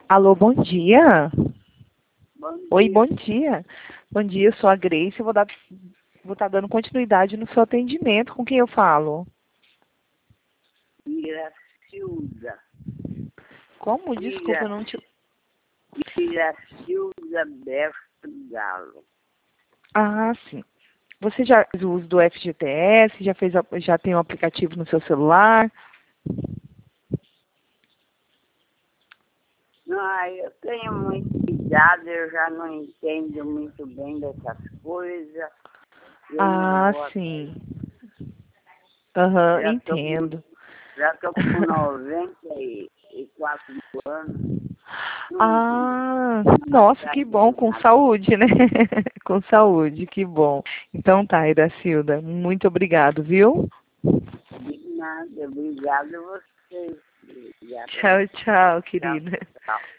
Alô, bom dia. Bom Oi, dia. bom dia. Bom dia, eu sou a Grace. Eu vou estar dando continuidade no seu atendimento. Com quem eu falo? Iracilda. Como? Desculpa, eu não te... Iracilda Berto Galo. Ah, sim. Você já fez o uso do FGTS? Já tem um aplicativo no seu celular? Eu tenho muita idade, eu já não entendo muito bem dessas coisas. Eu não Ah, vou atrás. sim. Aham, Já estou entendo. com 94 anos. Não Ah, não nossa, que atrás bom, de com nada. saúde, né? Com saúde, que bom. Então tá, Iracilda, muito obrigado, viu? De nada. Obrigada a vocês. Obrigada a Tchau, vocês. tchau, Tchau, querida. tchau.